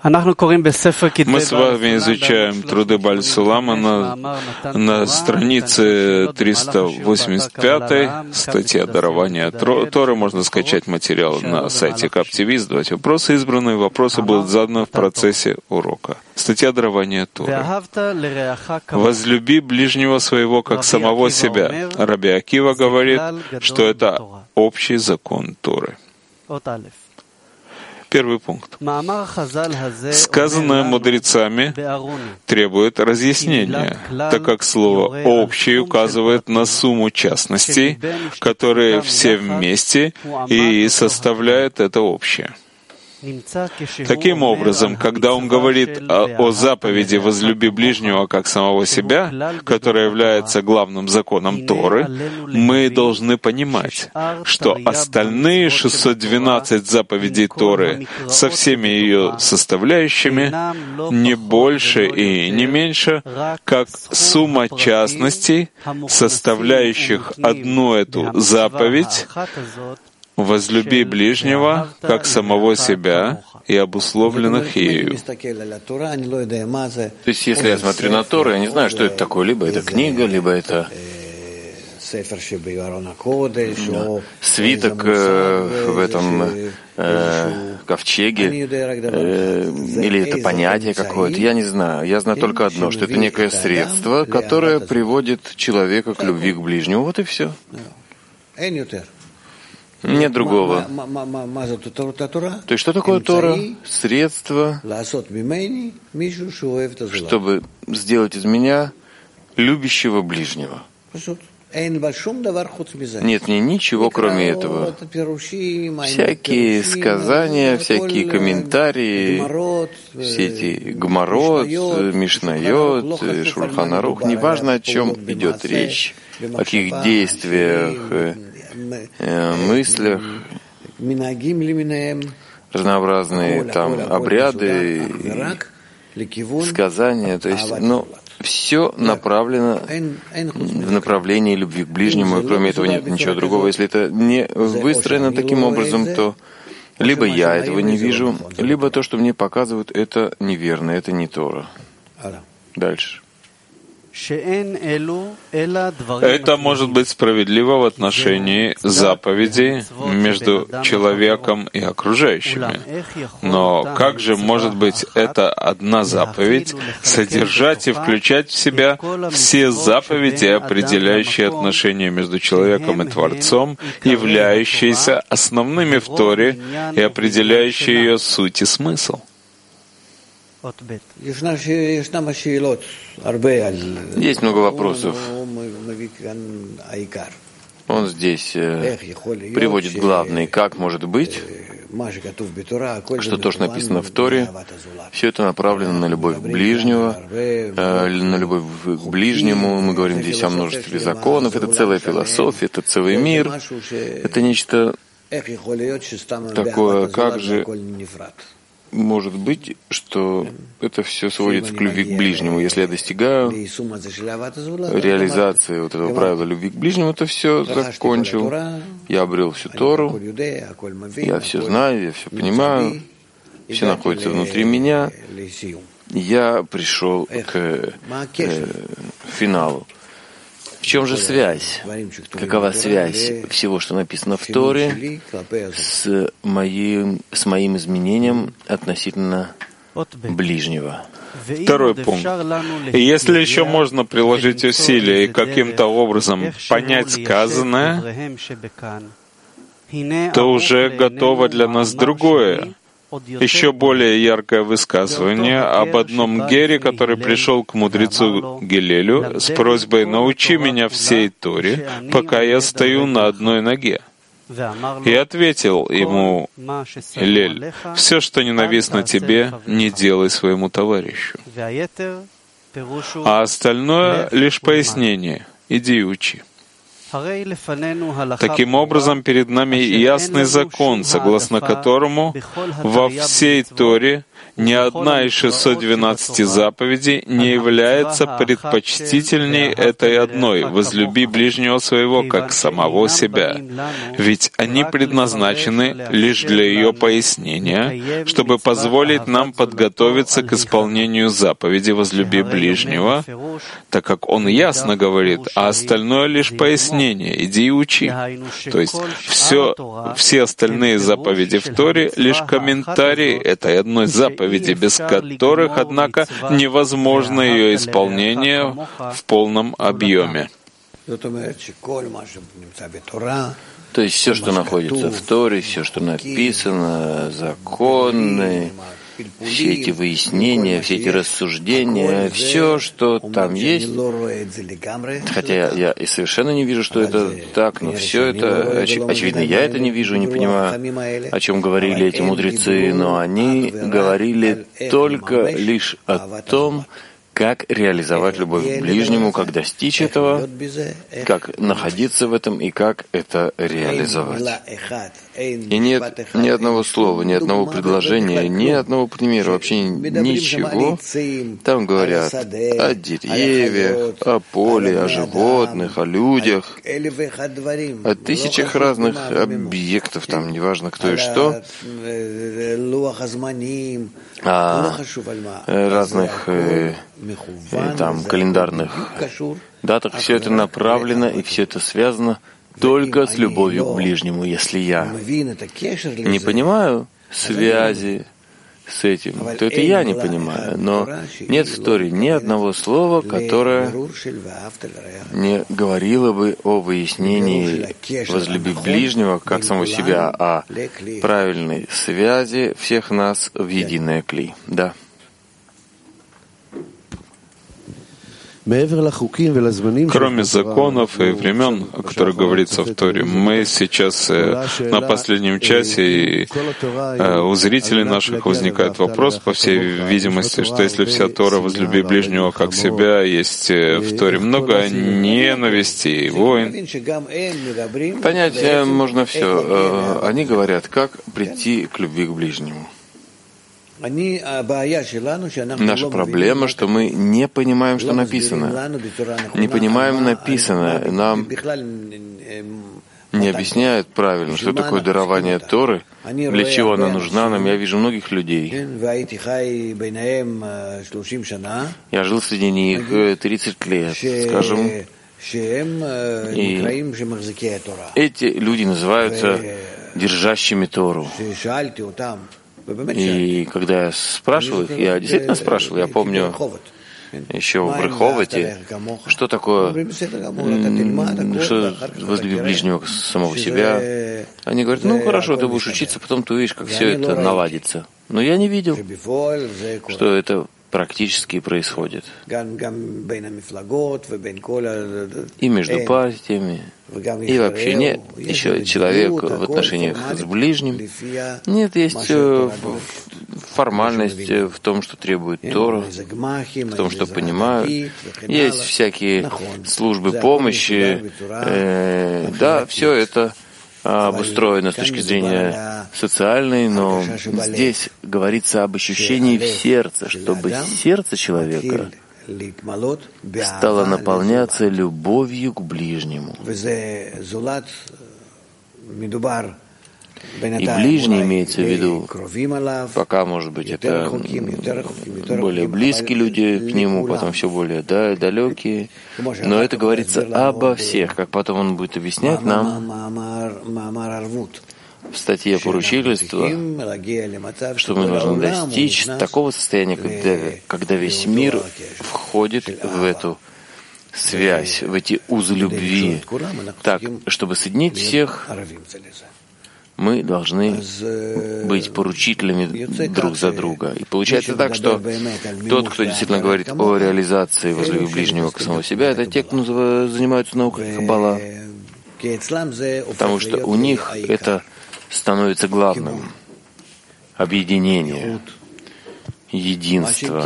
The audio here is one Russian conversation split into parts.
Мы с вами изучаем труды Бааль Сулама на странице 385, статья «Дарование Торы». Можно скачать материал на сайте KapTV, задавать вопросы. Избранные вопросы будут заданы в процессе урока. Статья «Дарование Торы». «Возлюби ближнего своего, как самого себя». Раби Акива говорит, что это общий закон Торы. Первый пункт. Сказанное мудрецами требует разъяснения, так как слово «общий» указывает на сумму частностей, которые все вместе и составляют это общее. Таким образом, когда он говорит о заповеди «возлюби ближнего как самого себя», которая является главным законом Торы, мы должны понимать, что остальные 612 заповедей Торы со всеми ее составляющими не больше и не меньше, как сумма частностей, составляющих одну эту заповедь, «Возлюби ближнего, как самого себя», и обусловленных ею. То есть, если я смотрю на Тору, я не знаю, что это такое. Либо это книга, либо это свиток в этом ковчеге, или это понятие какое-то. Я не знаю. Я знаю только одно, что это некое средство, которое приводит человека к любви к ближнему. Вот и все. Нет другого. То есть что такое Тора? Средство, чтобы сделать из меня любящего ближнего. Нет мне ничего, кроме этого. Всякие сказания, всякие комментарии, все эти Гмарот, Мишнайот, Шульхан Арух, неважно, о чем идет речь, о каких действиях, мыслях, разнообразные там обряды, сказания, то есть, все направлено в направлении любви к ближнему, и кроме этого нет ничего другого. Если это не выстроено таким образом, то либо я этого не вижу, либо то, что мне показывают, это неверно, это не Тора. Дальше. Это может быть справедливо в отношении заповедей между человеком и окружающими. Но как же может быть эта одна заповедь содержать и включать в себя все заповеди, определяющие отношения между человеком и Творцом, являющиеся основными в Торе и определяющие ее суть и смысл? Есть много вопросов. Он здесь приводит главный. Как может быть, что то, что написано в Торе, все это направлено на любовь ближнего, на любовь к ближнему. Мы говорим здесь о множестве законов. Это целая философия, это целый мир. Это нечто такое, как же может быть, что это все сводится к любви к ближнему. Если я достигаю реализации вот этого правила любви к ближнему, это все закончил. Я обрел всю Тору, я все знаю, я все понимаю, все находится внутри меня. Я пришел к финалу. В чем же связь? Какова связь всего, что написано в Торе, с моим изменением относительно ближнего? Второй пункт. Если еще можно приложить усилия и каким-то образом понять сказанное, то уже готово для нас другое, еще более яркое высказывание об одном гере, который пришел к мудрецу Гилелю с просьбой «Научи меня всей Торе, пока я стою на одной ноге». И ответил ему Гилель: «Все, что ненавистно тебе, не делай своему товарищу». А остальное — лишь пояснение. Иди и учи. Таким образом, перед нами ясный закон, согласно которому во всей Торе ни одна из 612 заповедей не является предпочтительней этой одной: «Возлюби ближнего своего, как самого себя». Ведь они предназначены лишь для ее пояснения, чтобы позволить нам подготовиться к исполнению заповеди «Возлюби ближнего», так как он ясно говорит, а остальное лишь пояснение: «Иди и учи». То есть все остальные заповеди в Торе — лишь комментарии этой одной заповеди, без которых, однако, невозможно ее исполнение в полном объеме. То есть все, что находится в Торе, все, что написано, законы, все эти выяснения, все эти рассуждения, все, что там есть, хотя я и совершенно не вижу, что это так, но все это, очевидно, я это не вижу, не понимаю, о чем говорили эти мудрецы, но они говорили только лишь о том, как реализовать любовь к ближнему, как достичь этого, как находиться в этом и как это реализовать. И нет ни одного слова, ни одного предложения, ни одного примера, вообще ничего. Там говорят о деревьях, о поле, о животных, о людях, о тысячах разных объектов, там неважно кто и что, о разных там календарных датах. Все это направлено и все это связано только с любовью к ближнему. Если я не понимаю связи с этим, то это я не понимаю. Но нет в Торе ни одного слова, которое не говорило бы о выяснении возлюби ближнего как самого себя, о правильной связи всех нас в единое кли. Да. Кроме законов и времен, о которых говорится в Торе, мы сейчас на последнем часе, и у зрителей наших возникает вопрос, по всей видимости, что если вся Тора «Возлюби ближнего как себя», есть в Торе много ненависти и войн. Понять можно все. Они говорят, как прийти к любви к ближнему. Наша проблема, что мы не понимаем, что написано. Не понимаем написанное. Нам не объясняют правильно, что такое дарование Торы, для чего она нужна нам. Я вижу многих людей. Я жил среди них 30 лет, скажем. И эти люди называются держащими Тору. И когда я спрашивал их, я действительно спрашивал, я помню еще в Реховоте, что такое, что возлюби ближнего самого себя. Они говорят, ну хорошо, ты будешь учиться, потом ты увидишь, как все это наладится. Но я не видел, что это практически происходит. И между партиями, и вообще нет. Еще человек в отношениях с ближним. Нет, есть формальность в том, что требует Тора, в том, что понимают. Есть всякие службы помощи. Да, все это обустроено с точки зрения социальной, но здесь говорится об ощущении в сердце, чтобы сердце человека стало наполняться любовью к ближнему. И ближний имеется в виду, пока, может быть, это более близкие люди к нему, потом все более далекие. Но это говорится обо всех, как потом он будет объяснять нам в статье поручительства, что мы должны достичь такого состояния, когда весь мир входит в эту связь, в эти узы любви, так, чтобы соединить всех. Мы должны быть поручителями друг за друга. И получается так, что тот, кто действительно говорит о реализации возлюби ближнего к самого себя, это те, кто занимаются наукой Каббала. Потому что у них это становится главным. Объединение, единства.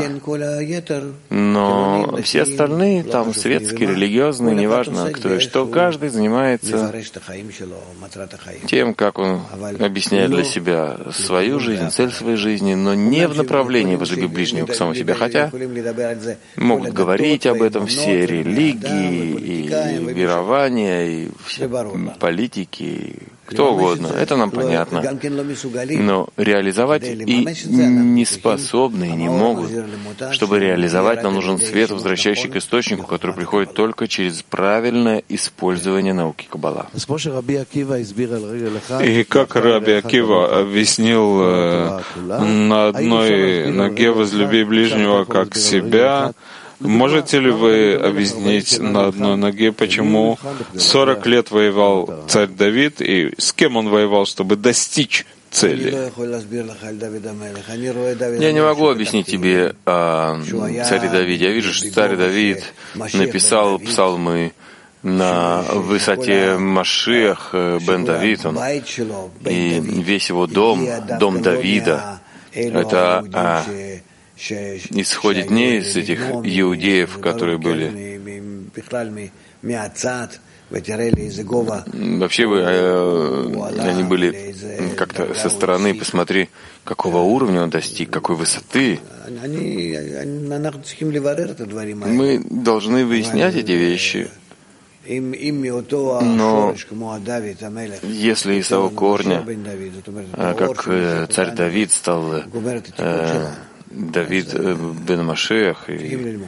Но все остальные, там светские, религиозные, неважно кто и что, каждый занимается тем, как он объясняет для себя свою жизнь, цель своей жизни, но не в направлении возлюби ближнего к самому себе. Хотя могут говорить об этом все религии, и верования, и все политики, кто угодно. Это нам понятно. Но реализовать и не способны, и не могут. Чтобы реализовать, нам нужен свет, возвращающий к источнику, который приходит только через правильное использование науки Каббала. И как Раби Акива объяснил на одной ноге возлюби ближнего как себя, можете ли вы объяснить на одной ноге, почему 40 лет воевал царь Давид и с кем он воевал, чтобы достичь цели? Я не могу объяснить тебе о царе Давиде. Я вижу, что царь Давид написал псалмы на высоте Машиах бен Давид, и весь его дом Давида, это исходит не из этих иудеев, которые были. Вообще они были как-то со стороны, посмотри, какого уровня он достиг, какой высоты. Мы должны выяснять эти вещи. Но если из того корня, как царь Давид стал Давид бен Машиах, и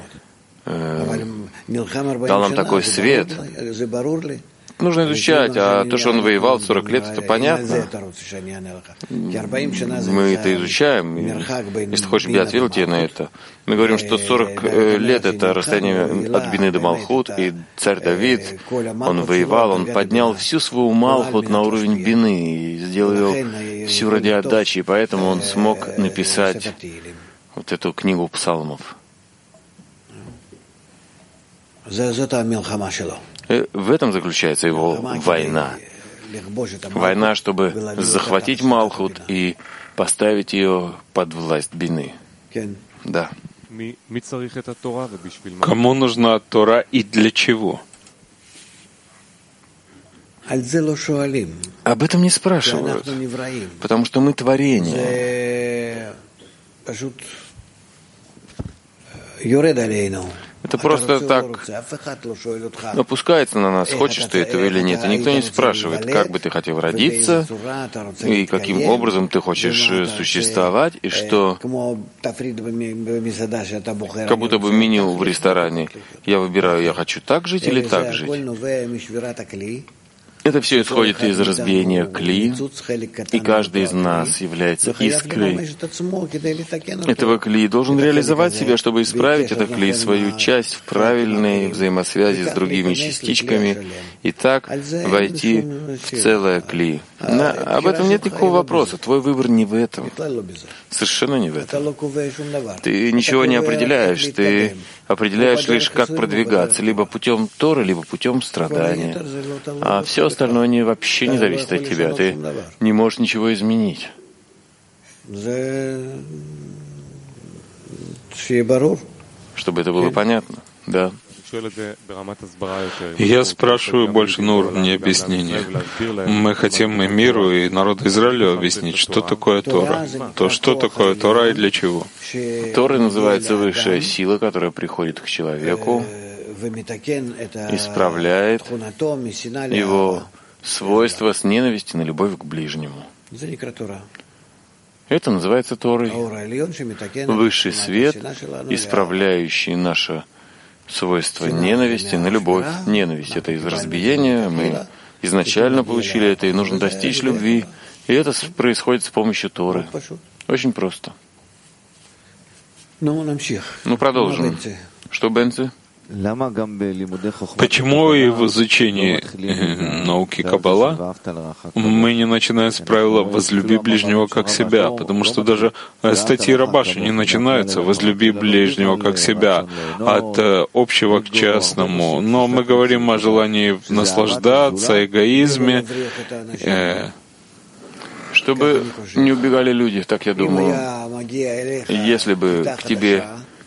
дал нам такой свет, нужно изучать, а то, что он воевал 40 лет, это понятно. Мы это изучаем. Если хочешь, я ответил тебе на это. Мы говорим, что 40 лет — это расстояние от Бины до Малхут, и царь Давид, он воевал, он поднял всю свою Малхут на уровень Бины и сделал ее всю ради отдачи, и поэтому он смог написать вот эту книгу псалмов. В этом заключается его война. Война, чтобы захватить Малхут и поставить ее под власть Бины. Да. Кому нужна Тора и для чего? Об этом не спрашивают, потому что мы творение. Это просто так опускается на нас, хочешь ты этого или нет. И никто не спрашивает, как бы ты хотел родиться, и каким образом ты хочешь существовать, и что, как будто бы меню в ресторане. Я выбираю, я хочу так жить или так жить. Это все исходит из разбиения кли, и каждый из нас является искрой этого кли, должен реализовать себя, чтобы исправить это кли, свою часть в правильной взаимосвязи с другими частичками, и так войти в целое кли. Об этом нет никакого вопроса. Твой выбор не в этом. Совершенно не в этом. Ты ничего не определяешь. Ты определяешь лишь, как продвигаться, либо путем Торы, либо путем страдания. А все остальное вообще не зависит от тебя. Ты не можешь ничего изменить. Чтобы это было понятно. Да. Я спрашиваю больше на уровне объяснения. Мы хотим и миру, и народу Израиля объяснить, что такое Тора. То, что такое Тора и для чего. Торой называется высшая сила, которая приходит к человеку, исправляет его свойства с ненависти на любовь к ближнему. Это называется Торой. Высший свет, исправляющий наше свойство ненависти на любовь. Ненависть — это из разбиения. Мы изначально получили это, и нужно достичь любви. И это происходит с помощью Торы. Очень просто. Продолжим. Что, Бенци? Почему и в изучении науки Каббала мы не начинаем с правила «возлюби ближнего как себя», потому что даже статьи Рабаши не начинаются «возлюби ближнего как себя» от общего к частному, но мы говорим о желании наслаждаться, эгоизме, чтобы не убегали люди, так я думаю. Если бы к тебе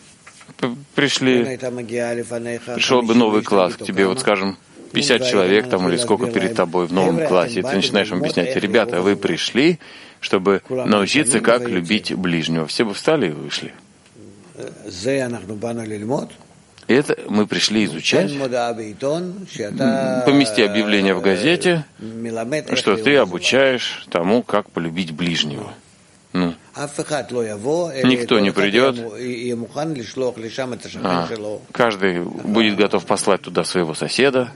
пришел бы новый класс, к тебе, вот скажем, 50 человек там или сколько перед тобой в новом классе, и ты начинаешь им объяснять: ребята, вы пришли, чтобы научиться, как любить ближнего. Все бы встали и вышли. И это мы пришли изучать. Помести объявление в газете, что ты обучаешь тому, как полюбить ближнего. Никто не придет. Каждый будет готов послать туда своего соседа.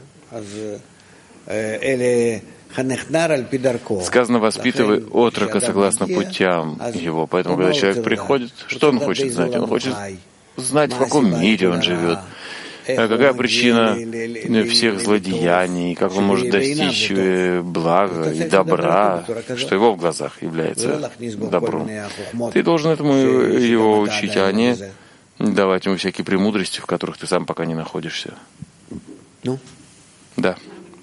Сказано: воспитывай отрока согласно путям его. Поэтому, когда человек приходит, что он хочет знать? Он хочет знать, в каком мире он живет, какая причина всех злодеяний, как он может достичь блага и добра, что его в глазах является добром. Ты должен этому его учить, а не давать ему всякие премудрости, в которых ты сам пока не находишься. Да.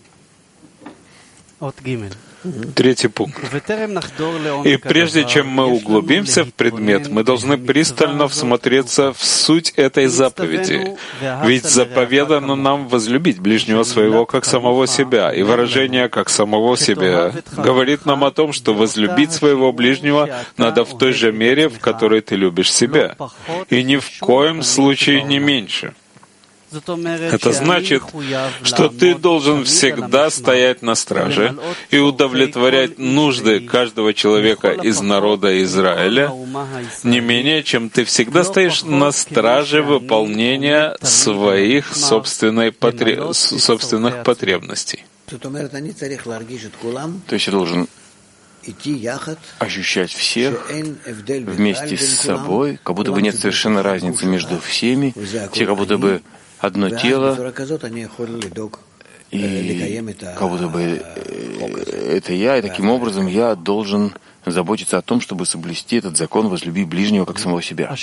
Третий пункт. И прежде чем мы углубимся в предмет, мы должны пристально всмотреться в суть этой заповеди. Ведь заповедано нам возлюбить ближнего своего как самого себя, и выражение «как самого себя» говорит нам о том, что возлюбить своего ближнего надо в той же мере, в которой ты любишь себя, и ни в коем случае не меньше. Это значит, что ты должен всегда стоять на страже и удовлетворять нужды каждого человека из народа Израиля, не менее, чем ты всегда стоишь на страже выполнения своих собственных потребностей. То есть я должен ощущать всех вместе с собой, как будто бы нет совершенно разницы между всеми, все как будто бы одно тело, и как будто бы это я, и таким образом я должен заботиться о том, чтобы соблюсти этот закон «возлюби ближнего как самого себя».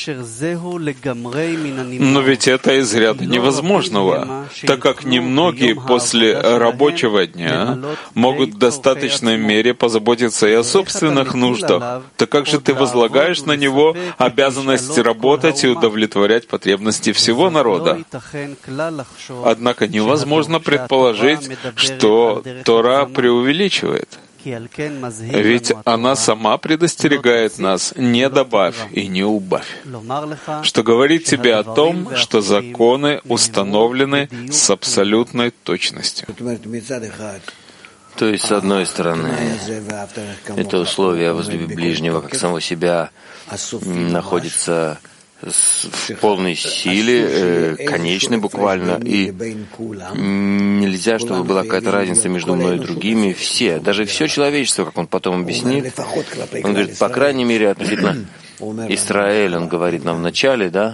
Но ведь это из ряда невозможного, так как немногие после рабочего дня могут в достаточной мере позаботиться и о собственных нуждах. Так как же ты возлагаешь на него обязанность работать и удовлетворять потребности всего народа? Однако невозможно предположить, что Тора преувеличивает. Ведь она сама предостерегает нас: не добавь и не убавь, что говорит тебе о том, что законы установлены с абсолютной точностью. То есть, с одной стороны, это условие «возлюби ближнего как самого себя» находится в полной силе, конечной буквально, и нельзя, чтобы была какая-то разница между мной и другими. Все, даже все человечество, как он потом объяснит, он говорит, по крайней мере, относительно Израиля, он говорит нам в начале, да,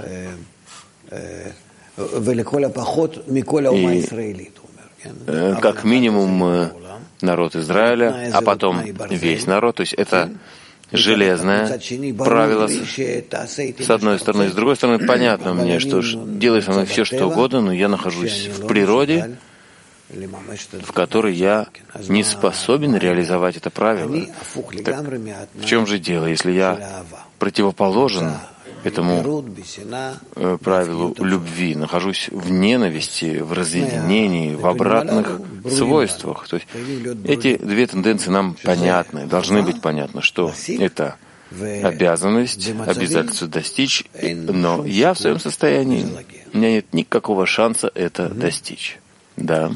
и как минимум народ Израиля, а потом весь народ, то есть это железное правило с одной стороны. С другой стороны, понятно мне, что делай со мной все, что угодно, но я нахожусь в природе, в которой я не способен реализовать это правило. Так в чем же дело, если я противоположен этому правилу любви, нахожусь в ненависти, в разъединении, в обратных свойствах. То есть эти две тенденции нам понятны, должны быть понятны, что это обязанность, обязательство достичь, но я в своем состоянии, у меня нет никакого шанса это достичь. Да.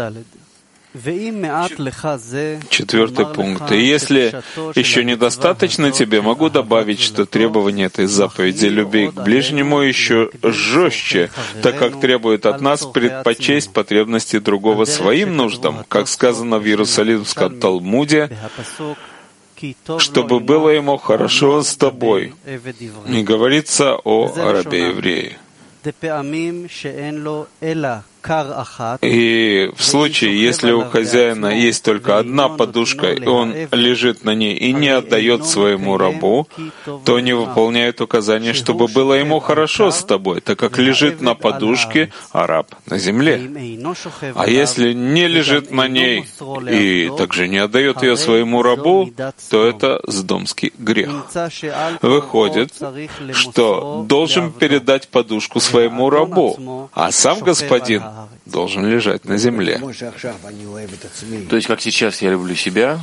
Четвертый пункт. И если еще недостаточно тебе, могу добавить, что требование этой заповеди любви к ближнему еще жестче, так как требует от нас предпочесть потребности другого своим нуждам, как сказано в Иерусалимском Талмуде, чтобы было ему хорошо с тобой. И говорится о рабе-еврее. И в случае, если у хозяина есть только одна подушка, и он лежит на ней и не отдает своему рабу, то не выполняет указание, чтобы было ему хорошо с тобой, так как лежит на подушке, а раб на земле. А если не лежит на ней и также не отдает ее своему рабу, то это сдомский грех. Выходит, что должен передать подушку своему рабу, а сам господин должен лежать на земле. То есть, как сейчас я люблю себя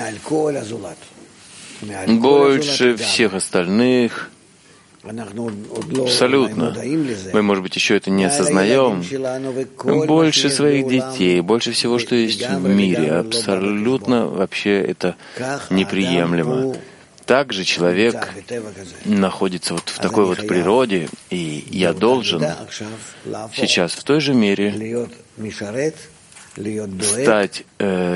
больше всех остальных, абсолютно. Мы, может быть, еще это не осознаем. Больше своих детей, больше всего, что есть в мире. Абсолютно вообще это неприемлемо. Также человек находится вот в такой вот природе, и я должен сейчас в той же мере стать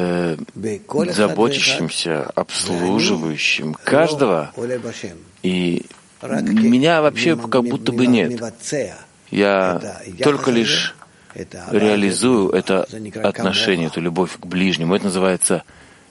заботящимся, обслуживающим каждого, и меня вообще как будто бы нет. Я только лишь реализую это отношение, эту любовь к ближнему. Это называется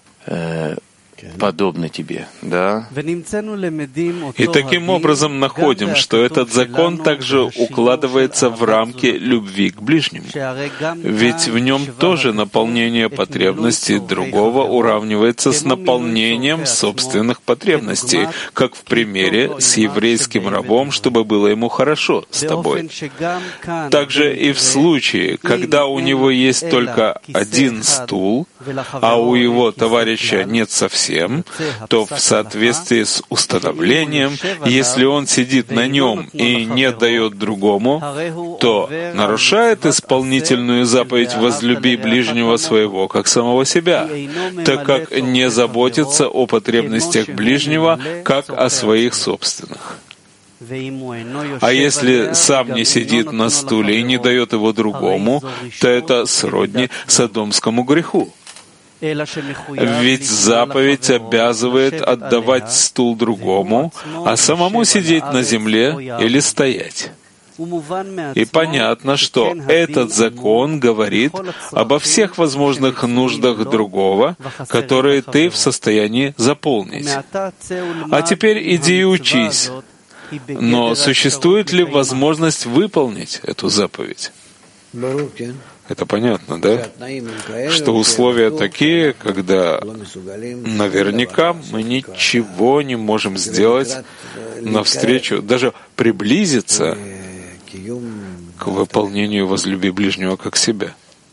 подобно тебе, да? И таким образом находим, что этот закон также укладывается в рамки любви к ближнему. Ведь в нем тоже наполнение потребностей другого уравнивается с наполнением собственных потребностей, как в примере с еврейским рабом, чтобы было ему хорошо с тобой. Также и в случае, когда у него есть только один стул, а у его товарища нет совсем, то в соответствии с установлением, если он сидит на нем и не дает другому, то нарушает исполнительную заповедь «возлюби ближнего своего, как самого себя», так как не заботится о потребностях ближнего, как о своих собственных. А если сам не сидит на стуле и не дает его другому, то это сродни содомскому греху. Ведь заповедь обязывает отдавать стул другому, а самому сидеть на земле или стоять. И понятно, что этот закон говорит обо всех возможных нуждах другого, которые ты в состоянии заполнить. А теперь иди и учись. Но существует ли возможность выполнить эту заповедь? Это понятно, да? Что условия такие, когда наверняка мы ничего не можем сделать навстречу, даже приблизиться к выполнению «возлюби ближнего как себя».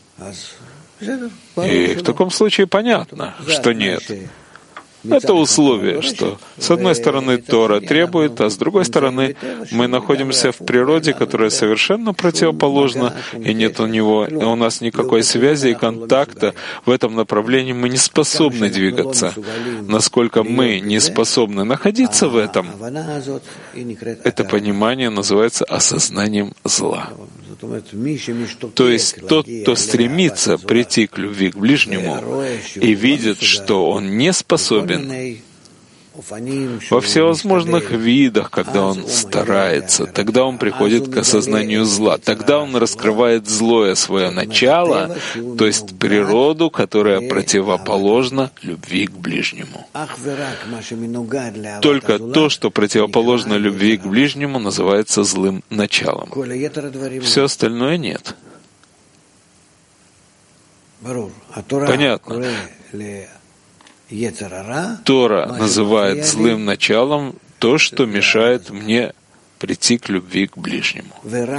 И в таком случае понятно, что нет. Это условие, что с одной стороны Тора требует, а с другой стороны мы находимся в природе, которая совершенно противоположна, и нет у нас никакой связи и контакта. В этом направлении мы не способны двигаться. Насколько мы не способны находиться в этом, это понимание называется осознанием зла. То есть тот, кто стремится прийти к любви к ближнему и видит, что он не способен во всевозможных видах, когда он старается, тогда он приходит к осознанию зла, тогда он раскрывает злое свое начало, то есть природу, которая противоположна любви к ближнему. Только то, что противоположно любви к ближнему, называется злым началом. Все остальное нет. Понятно. Тора называет злым началом то, что мешает мне прийти к любви к ближнему.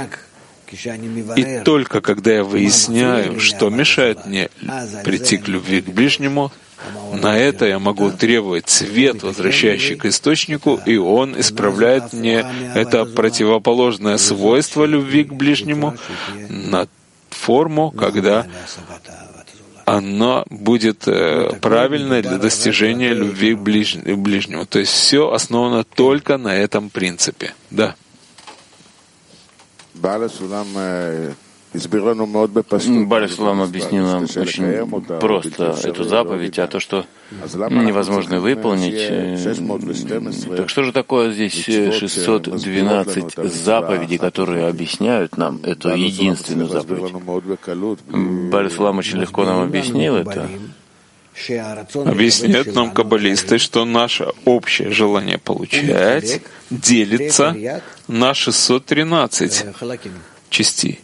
И только когда я выясняю, что мешает мне прийти к любви к ближнему, на это я могу требовать свет, возвращающий к источнику, и он исправляет мне это противоположное свойство любви к ближнему на форму, когда оно будет правильно для достижения любви к ближнему. То есть все основано только на этом принципе. Да. Балислам объяснил нам очень просто эту заповедь, а то, что невозможно выполнить. Так что же такое здесь 612 заповедей, которые объясняют нам эту единственную заповедь? Балислам очень легко нам объяснил это. Объясняют нам каббалисты, что наше общее желание получать делится на 613 частей.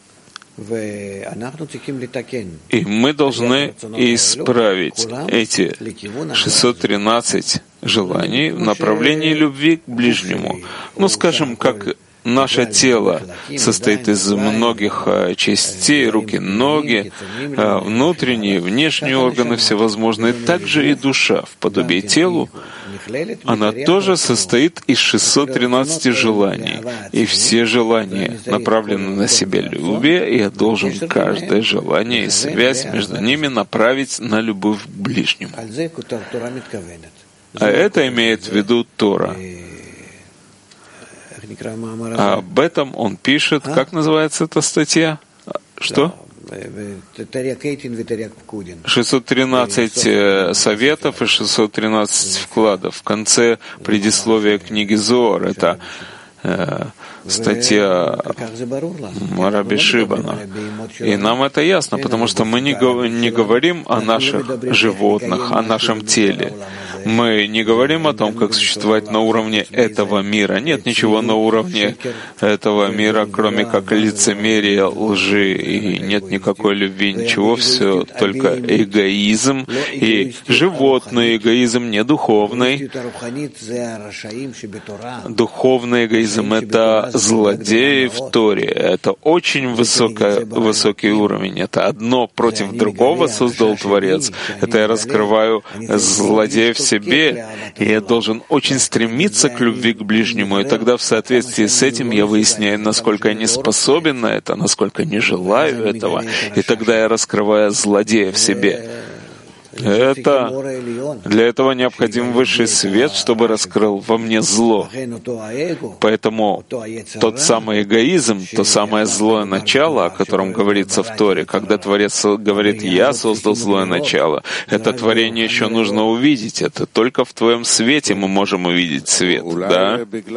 И мы должны исправить эти 613 желаний в направлении любви к ближнему. Ну, скажем, как наше тело состоит из многих частей, руки, ноги, внутренние, внешние органы всевозможные, также и душа в подобии телу, она тоже состоит из 613 желаний. И все желания направлены на себялюбие, и я должен каждое желание и связь между ними направить на любовь к ближнему. А это имеет в виду Тора. А об этом он пишет, как называется эта статья? Что? 613 советов и 613 вкладов. В конце предисловия книги Зоар. Это статья Раби Шибана. И нам это ясно, потому что мы не говорим о наших животных, о нашем теле. Мы не говорим о том, как существовать на уровне этого мира. Нет ничего на уровне этого мира, кроме как лицемерия, лжи, и нет никакой любви, ничего, все только эгоизм, и животный эгоизм, не духовный. Духовный эгоизм — это злодеи в Торе. Это очень высокий уровень. Это одно против другого создал Творец. Это я раскрываю злодеев в себе, и я должен очень стремиться к любви к ближнему. И тогда в соответствии с этим я выясняю, насколько я не способен на это, насколько не желаю этого. И тогда я раскрываю злодея в себе. Для этого необходим высший свет, чтобы раскрыл во мне зло. Поэтому тот самый эгоизм, то самое злое начало, о котором говорится в Торе, когда Творец говорит: «Я создал злое начало», это творение еще нужно увидеть. Это только в твоем свете мы можем увидеть свет, да?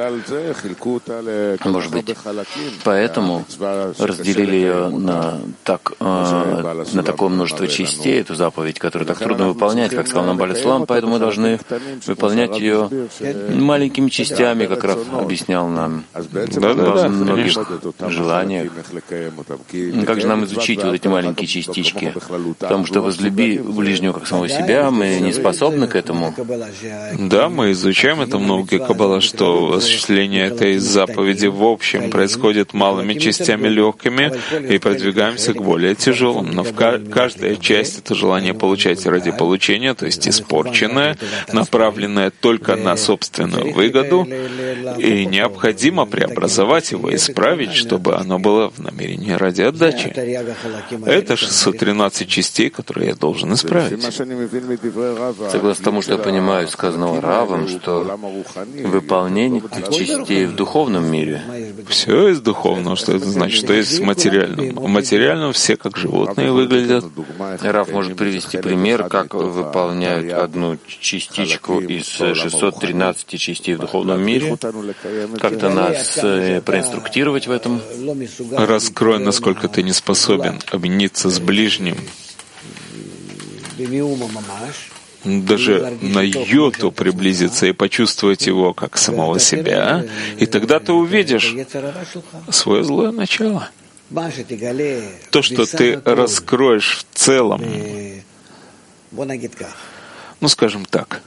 Может быть, поэтому разделили ее на такое множество частей, эту заповедь, которая так трудно выполнять, как сказал нам Балислам, поэтому мы должны выполнять ее маленькими частями, как Рав объяснял нам, во многих желаниях. Как же нам изучить вот эти маленькие частички? Потому что возлюби ближнего как самого себя, мы не способны к этому. Да, мы изучаем это в науке Каббала, что осуществление этой заповеди в общем происходит малыми частями легкими и продвигаемся к более тяжелым. Но каждая часть — это желание получать ради получения, то есть испорченное, направленное только на собственную выгоду, и необходимо преобразовать его, исправить, чтобы оно было в намерении ради отдачи. Это 613 частей, которые я должен исправить. Согласно тому, что я понимаю, сказанного Равом, что выполнение этих частей в духовном мире. Все из духовного. Что это значит? Что есть в материальном? В материальном все как животные выглядят. Рав может привести пример, как выполняют одну частичку из 613 частей в духовном мире. Как-то нас проинструктировать в этом. Раскрой, насколько ты не способен объединиться с ближним. Даже на йоту приблизиться и почувствовать его как самого себя, и тогда ты увидишь свое злое начало. То, что ты раскроешь в целом, ну, скажем так,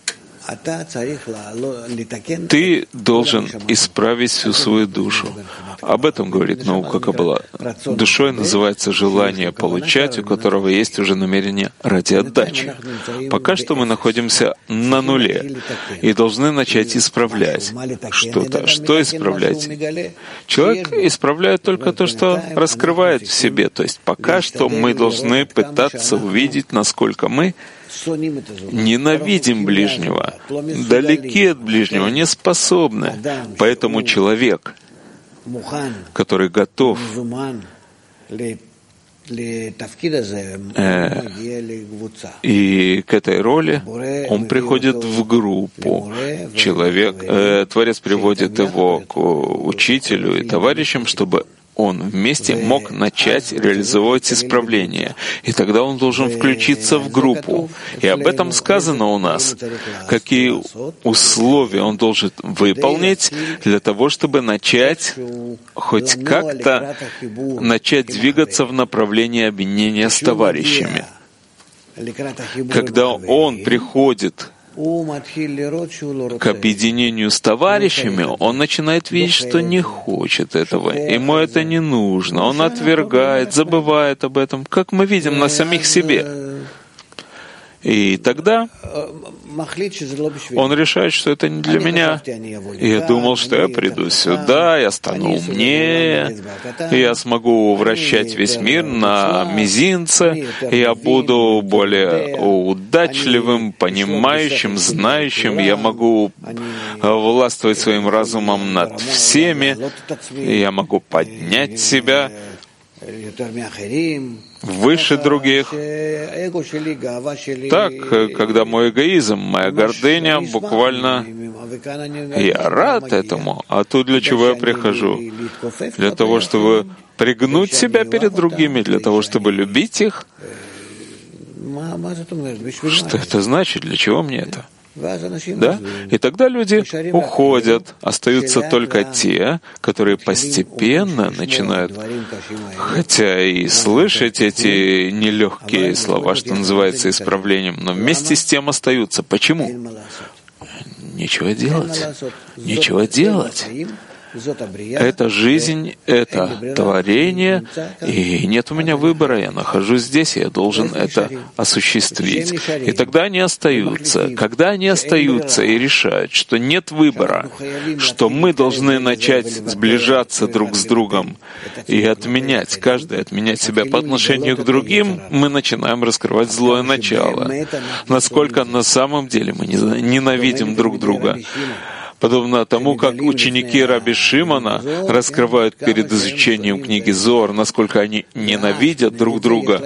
ты должен исправить всю свою душу. Об этом говорит наука Каббала. Душой называется желание получать, у которого есть уже намерение ради отдачи. Пока что мы находимся на нуле и должны начать исправлять что-то. Что исправлять? Человек исправляет только то, что раскрывает в себе. То есть пока что мы должны пытаться увидеть, насколько мы ненавидим ближнего, далеки от ближнего, не способны. Поэтому человек, который готов И к этой роли он приходит в группу. Творец приводит его к учителю и товарищам, чтобы он вместе мог начать реализовывать исправление. И тогда он должен включиться в группу. И об этом сказано у нас, какие условия он должен выполнить для того, чтобы начать хоть как-то начать двигаться в направлении объединения с товарищами. Когда он приходит к объединению с товарищами, он начинает видеть, что не хочет этого. Ему это не нужно. Он отвергает, забывает об этом, как мы видим на самих себе. И тогда он решает, что это не для меня. И я думал, что я приду сюда, я стану умнее, я смогу вращать весь мир на мизинце, и я буду более удачливым, понимающим, знающим, я могу властвовать своим разумом над всеми, я могу поднять себя выше других. Так, когда мой эгоизм, моя гордыня, буквально я рад этому. А тут для чего я прихожу? Для того, чтобы пригнуть себя перед другими, для того, чтобы любить их? Что это значит? Для чего мне это? Да? И тогда люди уходят, остаются только те, которые постепенно начинают, хотя и слышать эти нелегкие слова, что называется исправлением, но вместе с тем остаются. Почему? Нечего делать. Нечего делать. Это жизнь, это творение, и нет у меня выбора, я нахожусь здесь, и я должен это осуществить. И тогда они остаются. Когда они остаются и решают, что нет выбора, что мы должны начать сближаться друг с другом и отменять, каждый отменять себя по отношению к другим, мы начинаем раскрывать злое начало. Насколько на самом деле мы ненавидим друг друга. Подобно тому, как ученики Раби Шимона раскрывают перед изучением книги Зоар, насколько они ненавидят друг друга.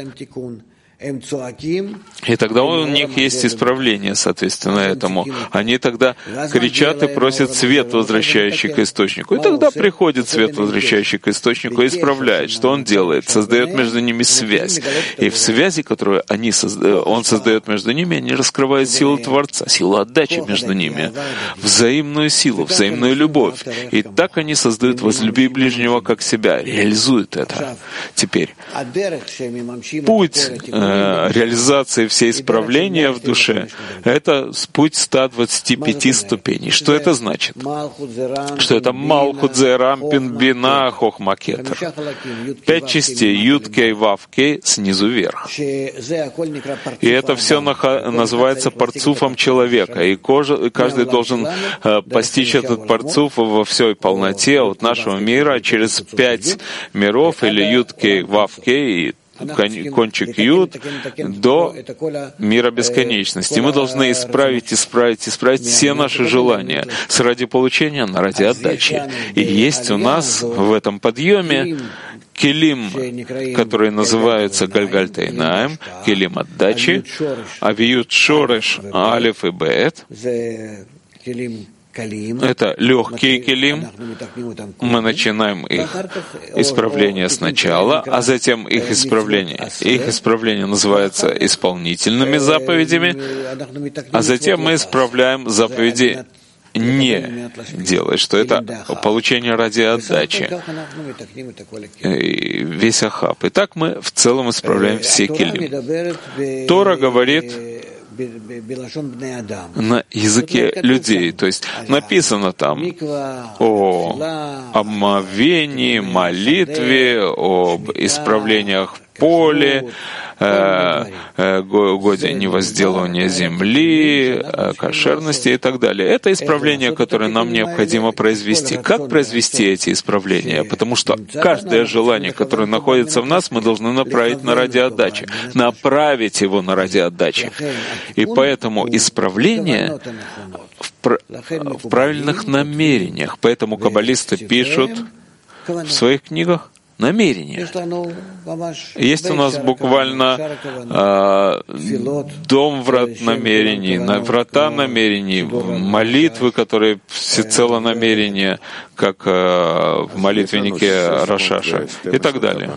И тогда у них есть исправление, соответственно, этому. Они тогда кричат и просят свет, возвращающий к источнику. И тогда приходит свет, возвращающий к источнику, и исправляет. Что он делает? Создает между ними связь. И в связи, которую он создает между ними, они раскрывают силу Творца, силу отдачи между ними, взаимную силу, взаимную любовь. И так они создают «возлюби ближнего как себя», реализуют это. Теперь путь реализации всей исправления в душе — это путь 125 ступеней. Что это значит? Что это Малхут Зе Рампин Бина Хохма Кетер. 5 частей Юд Кей Вав Кей снизу вверх. И это все называется парцуфом человека. И каждый должен постичь этот парцуф во всей полноте от нашего мира через 5 миров, или Юд Кей Вав Кей, кончик Юд, до мира бесконечности. Мы должны исправить все наши желания ради получения, ради отдачи. И есть у нас в этом подъеме келим, которые называются Гальгальтайнаем, келим отдачи, Авиют Шореш, Алиф и Бет. Это легкие келим. Мы начинаем их исправление сначала, а затем их исправление называется исполнительными заповедями, а затем мы исправляем заповеди не делать, что это получение ради отдачи. И весь Ахаб. И так мы в целом исправляем все келим. Тора говорит на языке людей. То есть написано там о омовении, молитве, об исправлениях в поле, годе невозделывания земли, кошерности и так далее. Это исправления, которые нам необходимо произвести. Как произвести эти исправления? Потому что каждое желание, которое находится в нас, мы должны направить на ради отдачи. Направить его на ради отдачи. И поэтому исправление в правильных намерениях. Поэтому каббалисты пишут в своих книгах, намерения. Есть у нас буквально дом врат намерений, врата намерений, молитвы, которые всецело намерения, как в молитвеннике Рашаша и так далее.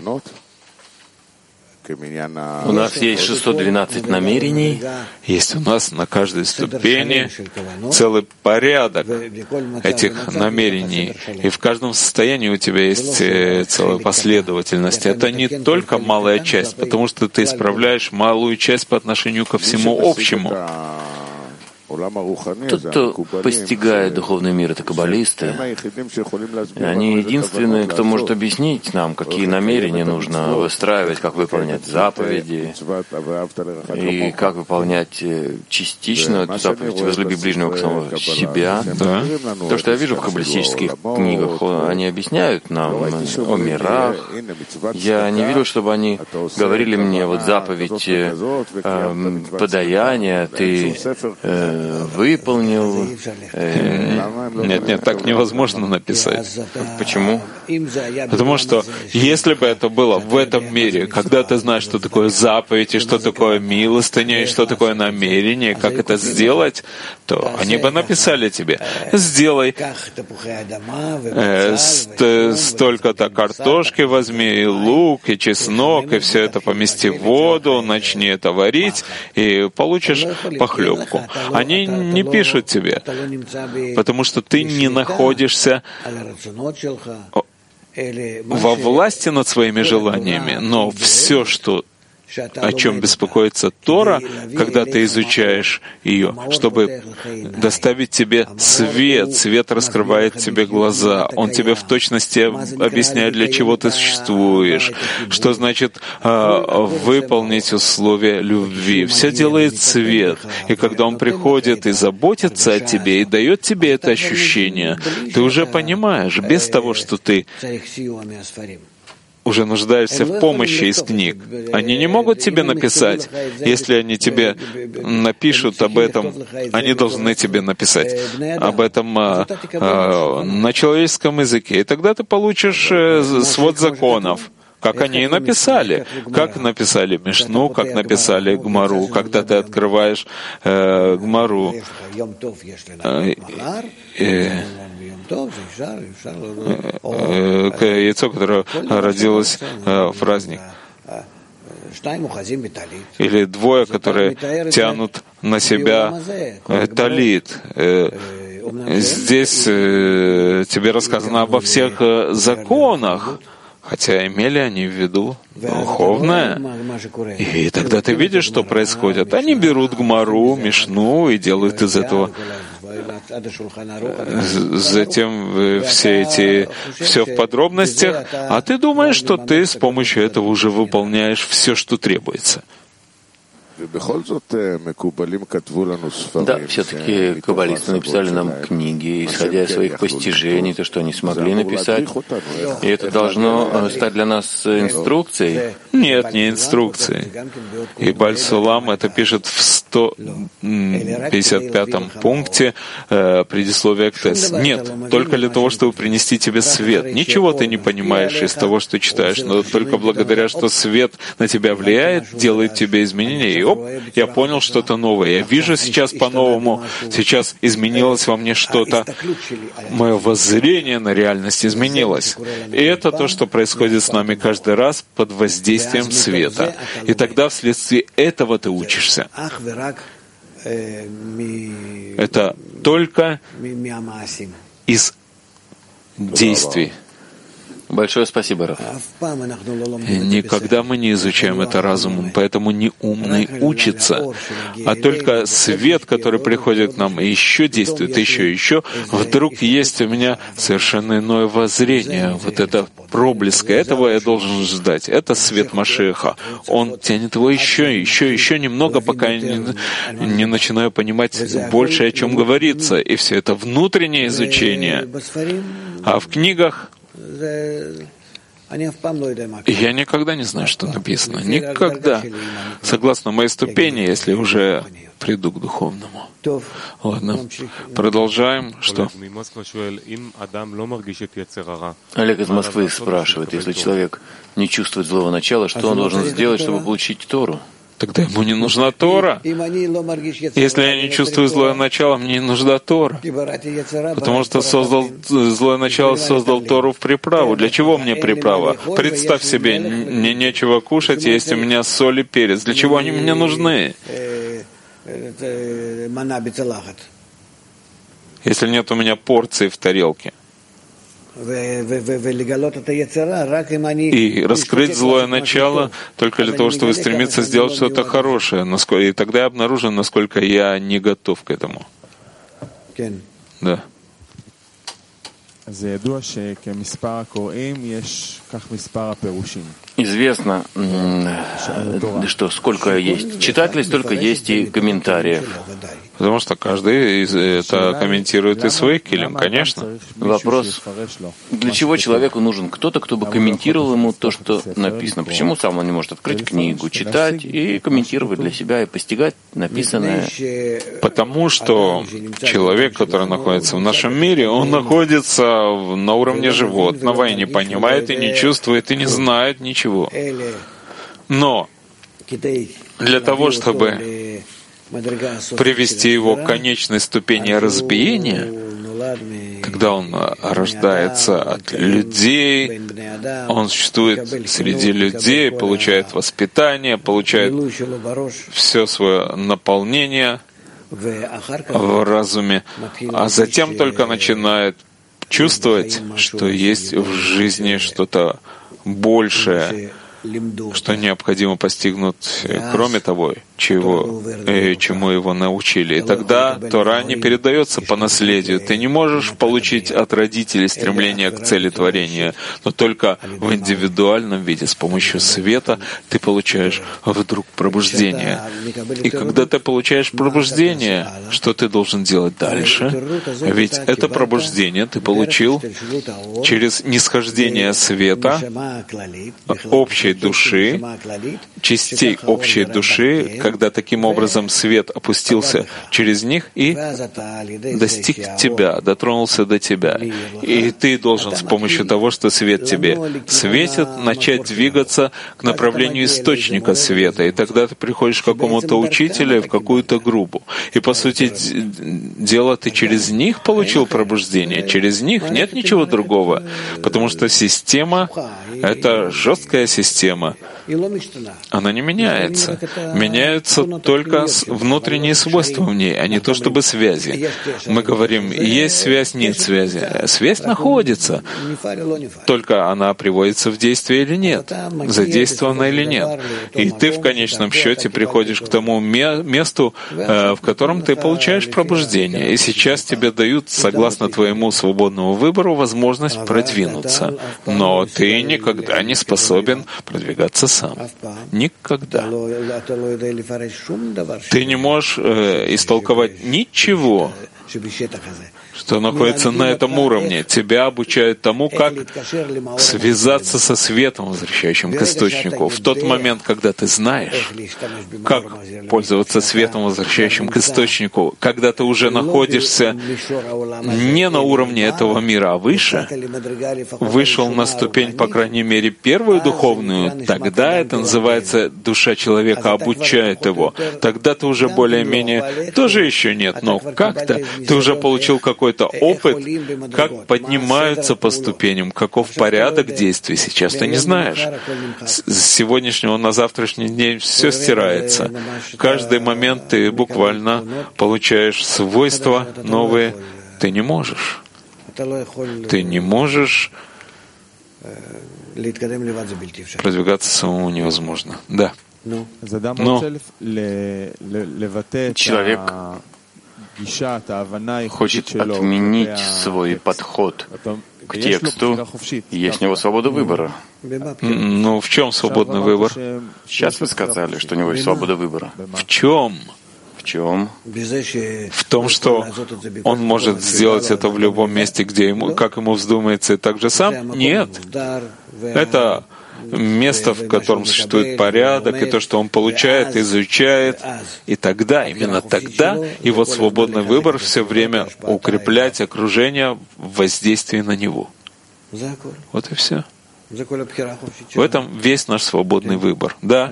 У нас есть 612 намерений. Есть у нас на каждой ступени целый порядок этих намерений. И в каждом состоянии у тебя есть целая последовательность. Это не только малая часть, потому что ты исправляешь малую часть по отношению ко всему общему. Тот, кто постигает духовный мир, это каббалисты. Они единственные, кто может объяснить нам, какие намерения нужно выстраивать, как выполнять заповеди, и как выполнять частично эту заповедь «возлюби ближнего к самому себя». Да. То, что я вижу в каббалистических книгах, они объясняют нам о мирах. Я не видел, чтобы они говорили мне, вот заповедь подаяния, ты выполнил. Нет, так невозможно написать. Почему? Потому что если бы это было в этом мире, когда ты знаешь, что такое заповедь, и что такое милостыня, и что такое намерение, как это сделать, то они бы написали тебе: сделай столько-то картошки возьми, и лук, и чеснок, и все это помести в воду, начни это варить, и получишь похлебку. Они не пишут тебе, потому что ты не находишься во власти над своими желаниями, но все, о чем беспокоится Тора, когда ты изучаешь ее, чтобы доставить тебе свет. Свет раскрывает тебе глаза. Он тебе в точности объясняет, для чего ты существуешь, что значит выполнить условия любви. Все делает свет. И когда он приходит и заботится о тебе, и дает тебе это ощущение, ты уже понимаешь, без того, что ты уже нуждаешься в помощи из книг. Они не могут тебе написать. Если они тебе напишут об этом, они должны тебе написать об этом на человеческом языке. И тогда ты получишь свод законов, как они и написали. Как написали Мишну, как написали Гмару. Когда ты открываешь Гмару, яйцо, которое родилось в праздник. Или двое, которые тянут на себя талит. Здесь тебе рассказано обо всех законах, хотя имели они в виду духовное. И тогда ты видишь, что происходит. Они берут Гмару, Мишну и делают из этого затем все в подробностях, а ты думаешь, что ты с помощью этого уже выполняешь все, что требуется. Да, все-таки каббалисты написали нам книги, исходя из своих постижений, то, что они смогли написать. И это должно стать для нас инструкцией? Нет, не инструкцией. И Баль Сулам это пишет в 155-м пункте предисловия к Тес. Нет, только для того, чтобы принести тебе свет. Ничего ты не понимаешь из того, что читаешь, но только благодаря, что свет на тебя влияет, делает тебе изменения. И я понял что-то новое. Я вижу сейчас по-новому. Сейчас изменилось во мне что-то. Мое воззрение на реальность изменилось. И это то, что происходит с нами каждый раз под воздействием света. И тогда вследствие этого ты учишься. Это только из действий. Большое спасибо, Раф. Никогда мы не изучаем это разумом, поэтому не умный учится, а только свет, который приходит к нам и еще действует, еще. Вдруг есть у меня совершенно иное воззрение, вот это проблеск, этого я должен ждать. Это свет Машиаха. Он тянет его еще немного, пока я не начинаю понимать больше, о чем говорится. И все это внутреннее изучение. А в книгах Я никогда не знаю, что написано. Никогда. Согласно моей ступени, если уже приду к духовному. Ладно. Продолжаем. Что? Олег из Москвы спрашивает, если человек не чувствует злого начала, что он должен сделать, чтобы получить Тору? Тогда ему не нужна Тора. Если я не чувствую злое начало, мне не нужна Тора. Потому что злое начало создал Тору в приправу. Для чего мне приправа? Представь себе, мне нечего кушать, есть у меня соль и перец. Для чего они мне нужны? Если нет у меня порции в тарелке. И раскрыть злое начало только для того, чтобы стремиться сделать что-то хорошее. И тогда я обнаружу, насколько я не готов к этому. Да. Известно, что сколько есть читателей, столько есть и комментариев. Потому что каждый это комментирует из своих килим, конечно. Вопрос, для чего человеку нужен кто-то, кто бы комментировал ему то, что написано? Почему сам он не может открыть книгу, читать и комментировать для себя и постигать написанное? Потому что человек, который находится в нашем мире, он находится на уровне животного и не понимает, и не чувствует, и не знает ничего. Но для того, чтобы привести его к конечной ступени разбиения, когда он рождается от людей, он существует среди людей, получает воспитание, получает все свое наполнение в разуме, а затем только начинает чувствовать, что есть в жизни что-то большее, что необходимо постигнуть, кроме того, чему его научили. И тогда Тора не передается по наследию. Ты не можешь получить от родителей стремление к цели творения, но только в индивидуальном виде, с помощью света, ты получаешь вдруг пробуждение. И когда ты получаешь пробуждение, что ты должен делать дальше? Ведь это пробуждение ты получил через нисхождение света, общей души, частей общей души, когда таким образом свет опустился через них и достиг тебя, дотронулся до тебя. И ты должен с помощью того, что свет тебе светит, начать двигаться к направлению источника света. И тогда ты приходишь к какому-то учителю, в какую-то группу. И, по сути дела, ты через них получил пробуждение. Через них нет ничего другого. Потому что система — это жесткая система. Она не меняется. Меняются только внутренние свойства в ней, а не то чтобы связи. Мы говорим, есть связь, нет связи. Связь находится, только она приводится в действие или нет, задействована или нет. И ты в конечном счете приходишь к тому месту, в котором ты получаешь пробуждение. И сейчас тебе дают, согласно твоему свободному выбору, возможность продвинуться. Но ты никогда не способен продвигаться сам. Никогда. Ты не можешь истолковать ничего, что находится на этом уровне. Тебя обучают тому, как связаться со светом, возвращающим к источнику. В тот момент, когда ты знаешь, как пользоваться светом, возвращающим к источнику, когда ты уже находишься не на уровне этого мира, а выше, вышел на ступень, по крайней мере, первую духовную, тогда это называется душа человека обучает его. Тогда ты уже более-менее, тоже еще нет, но как-то ты уже получил какой-то опыт, как поднимаются по ступеням, каков порядок действий. Сейчас ты не знаешь. С сегодняшнего на завтрашний день все стирается. Каждый момент ты буквально получаешь свойства новые. Ты не можешь. Ты не можешь продвигаться самому невозможно. Да. Но человек хочет отменить свой подход к тексту, есть у него свобода выбора. Ну, в чем свободный выбор? Сейчас вы сказали, что у него есть свобода выбора. В чем? В чем? В том, что он может сделать это в любом месте, где ему, как ему вздумается, и так же сам? Нет. Это место, в котором существует порядок, и то, что он получает, изучает, и тогда, именно тогда, его свободный выбор все время укреплять окружение в воздействии на него. Вот и все. В этом весь наш свободный выбор. Да.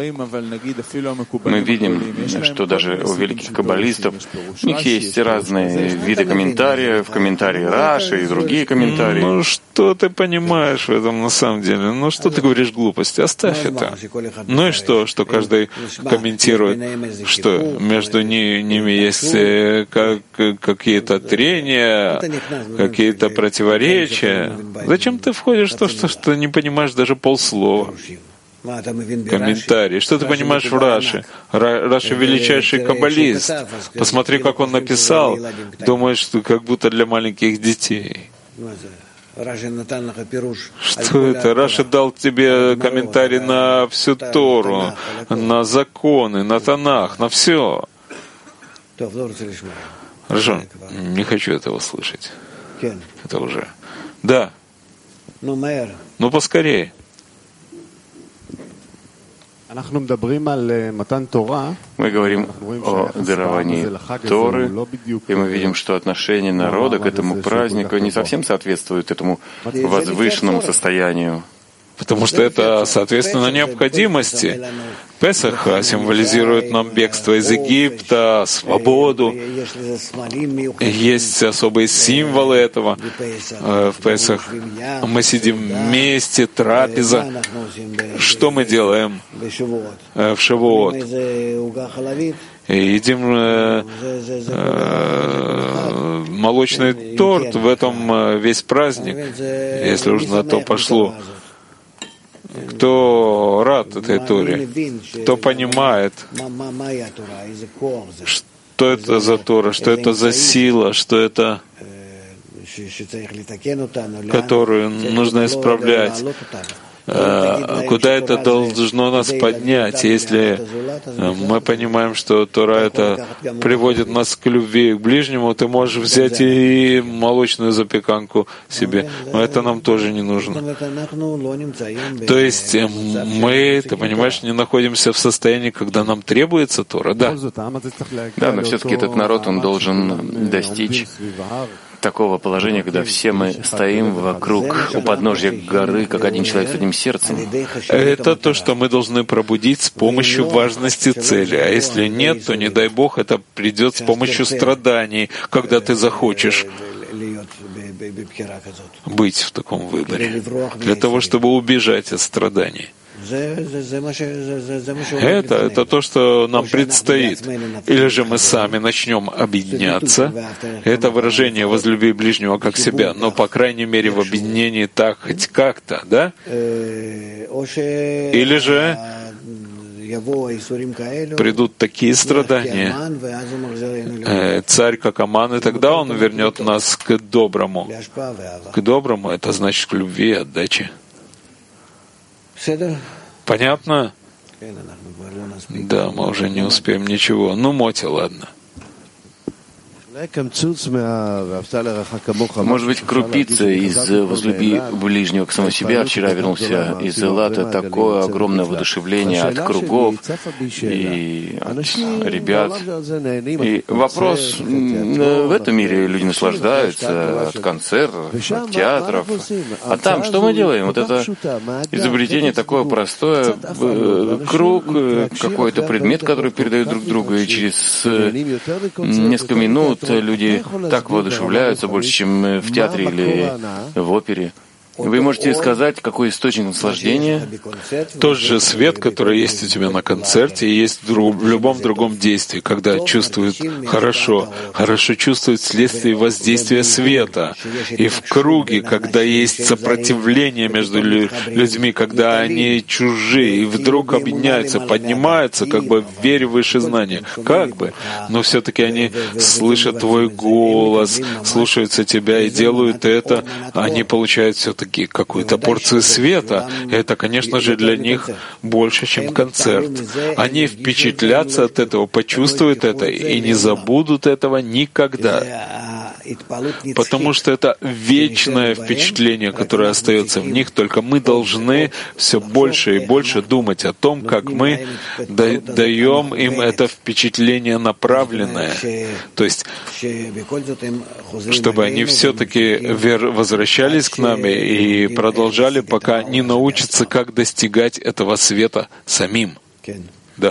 Мы видим, что даже у великих каббалистов у них есть разные виды комментариев, комментарии Раши и другие комментарии. Ну что ты понимаешь в этом на самом деле? Ну что ты говоришь глупости? Оставь это. Ну и что каждый комментирует, что между ними есть какие-то трения, какие-то противоречия. Зачем ты входишь в то, что ты не понимаешь даже полслова? Комментарий. Что ты понимаешь в Раши? Раши величайший каббалист. Посмотри, как он написал. Думаешь, что как будто для маленьких детей. Что это? Раши дал тебе комментарий на всю Тору, на законы, на Танах, на все. Хорошо, не хочу этого слышать. Это уже. Да. Ну, поскорее. Мы говорим о даровании Торы, и мы видим, что отношение народа к этому празднику не совсем соответствует этому возвышенному состоянию. Потому что это соответственно необходимости. Песах символизирует нам бегство из Египта, свободу. Есть особые символы этого. В Песах мы сидим вместе, трапеза. Что мы делаем в Шавуот? Едим молочный торт, в этом весь праздник, если уж на то пошло. Кто рад этой Торе, кто понимает, что это за Тора, что это за сила, что это, которую нужно исправлять, куда это должно нас поднять. Если мы понимаем, что Тора это приводит нас к любви к ближнему, ты можешь взять и молочную запеканку себе, но это нам тоже не нужно. То есть мы, ты понимаешь, не находимся в состоянии, когда нам требуется Тора, да. Да, но все-таки этот народ, он должен достичь такого положения, когда все мы стоим вокруг у подножья горы, как один человек с одним сердцем. Это то, что мы должны пробудить с помощью важности цели. А если нет, то, не дай Бог, это придет с помощью страданий, когда ты захочешь быть в таком выборе, для того, чтобы убежать от страданий. Это то, что нам предстоит. Или же мы сами начнем объединяться. Это выражение «возлюби ближнего как себя», но, по крайней мере, в объединении так хоть как-то, да? Или же придут такие страдания, царь как Аман, и тогда он вернет нас к доброму. К доброму — это значит к любви и отдаче. Понятно? Да, мы уже не успеем ничего. Ну, Моти, ладно. Может быть, крупица из «возлюби ближнего к самому себе». Вчера вернулся из Элата. Такое огромное воодушевление от кругов и от ребят. И вопрос, в этом мире люди наслаждаются от концертов, от театров. А там что мы делаем? Вот это изобретение такое простое. Круг, какой-то предмет, который передают друг другу, и через несколько минут люди так воодушевляются больше, чем в театре или в опере. Вы можете сказать, какой источник наслаждения? Тот же свет, который есть у тебя на концерте, есть в любом другом действии, когда чувствует хорошо чувствует вследствие воздействия света. И в круге, когда есть сопротивление между людьми, когда они чужие, и вдруг объединяются, поднимаются, как бы в вере выше знания, как бы, но все-таки они слышат твой голос, слушаются тебя и делают это, они получают все-таки все-таки какую-то порцию света. Это, конечно же, для них больше, чем концерт. Они впечатлятся от этого, почувствуют это и не забудут этого никогда. Потому что это вечное впечатление, которое остается в них. Только мы должны все больше и больше думать о том, как мы даем им это впечатление направленное. То есть, чтобы они все-таки возвращались к нам и продолжали, пока не научатся, как достигать этого света самим. Да.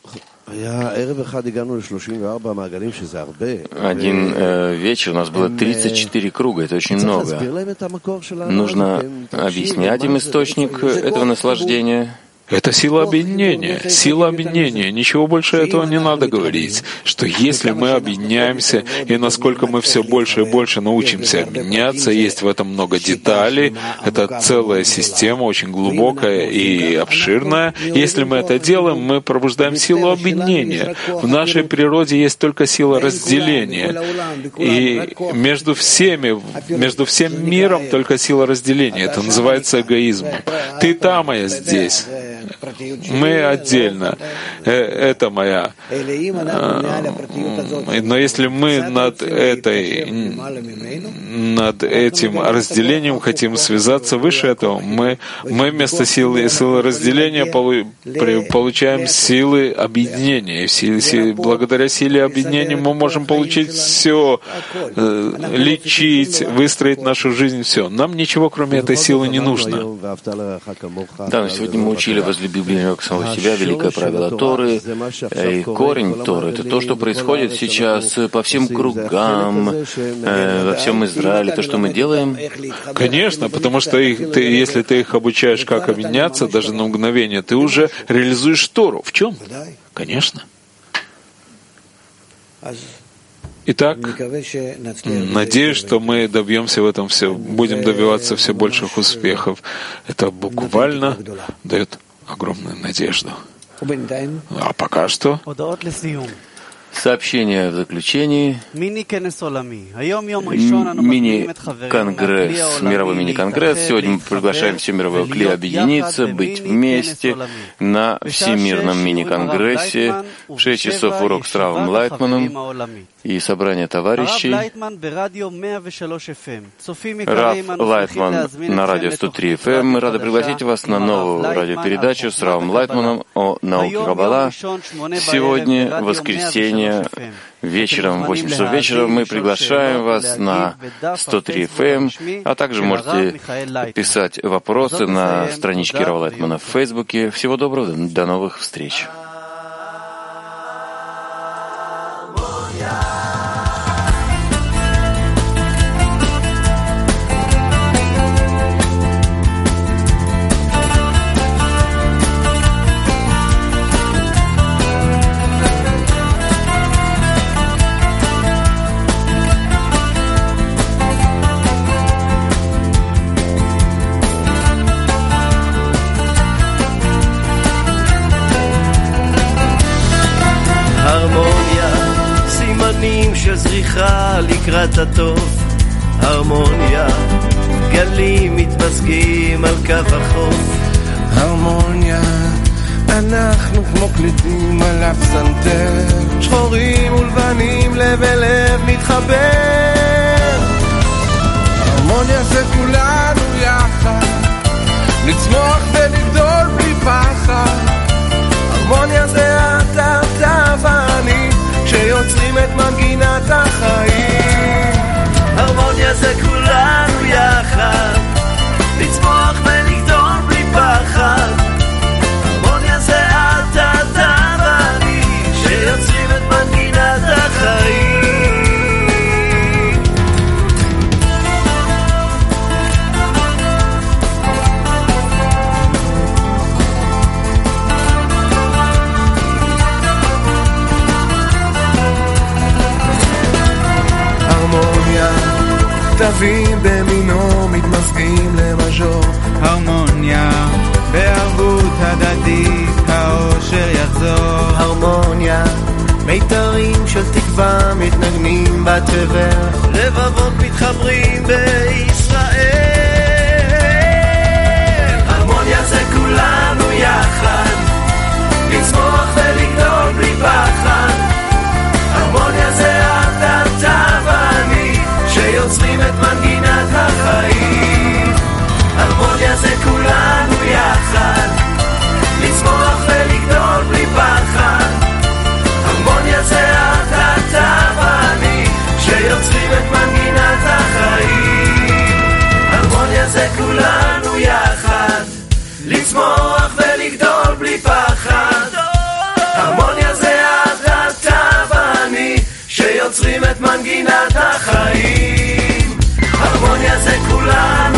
Один вечер у нас было 34 круга, это очень много. Нужно объяснять им источник этого наслаждения. Это сила объединения. Сила объединения. Ничего больше этого не надо говорить. Что если мы объединяемся, и насколько мы все больше и больше научимся объединяться, есть в этом много деталей, это целая система, очень глубокая и обширная. Если мы это делаем, мы пробуждаем силу объединения. В нашей природе есть только сила разделения. И между всем миром только сила разделения. Это называется эгоизмом. Ты там, а я здесь. Мы отдельно. Это моя. Но если мы над этим разделением хотим связаться выше этого, мы вместо силы разделения получаем силы объединения. Благодаря силе объединения мы можем получить все, лечить, выстроить нашу жизнь, все. Нам ничего, кроме этой силы, не нужно. Да, но сегодня мы учили «Возлюби ближнего как самого себя», великое правило Торы, и корень Торы — это то, что происходит сейчас по всем кругам, во всем Израиле, то, что мы делаем. Конечно, потому что если ты их обучаешь, как объединяться, даже на мгновение, ты уже реализуешь Тору. В чем? Конечно. Итак, надеюсь, что мы добьемся в этом все, будем добиваться все больших успехов. Это буквально дает огромную надежду. А пока что сообщение в заключении. Мини-конгресс, мировой мини-конгресс. Сегодня мы приглашаем все мировое Кли объединиться, быть вместе на всемирном мини-конгрессе. В 6 часов урок с Равом Лайтманом и собрание товарищей. Рав Лайтман на радио 103 FM. Мы рады пригласить вас на новую радиопередачу с Равом Лайтманом о науке Каббала. Сегодня, воскресенье, вечером, в 8 часов вечера, мы приглашаем вас на 103 FM, а также можете писать вопросы на страничке Рава Лайтмана в Фейсбуке. Всего доброго, до новых встреч. של זריחה לקראת הטוב, הרמוניה, גלים מתמזגים על קו החוף, הרמוניה, אנחנו כמו קלידים על הפסנתר, שחורים ולבנים, לב אל לב מתחבר, הרמוניה זה כולנו יחד, לצמוח ולגדול בלי פחד, הרמוניה זה אתה ואני, שיוצרים את מנגינת החיים. הרמוניה זה כולנו יחד, לצמוח ולגדול בלי פחד. הרמוניה זה אתה ואני, שיוצרים את מנגינת החיים. כתבים במינו מתמזגים למז'ור, הרמוניה בערבות הדדית האושר יחזור, הרמוניה מיתרים של תקווה מתנגנים בתבל, לבבות מתחברים בישראל, לצמוח ולגדול בלי פחד. הרמוניה זה אתה ואני שיוצרים את מנגינת החיים. הרמוניה זה כולנו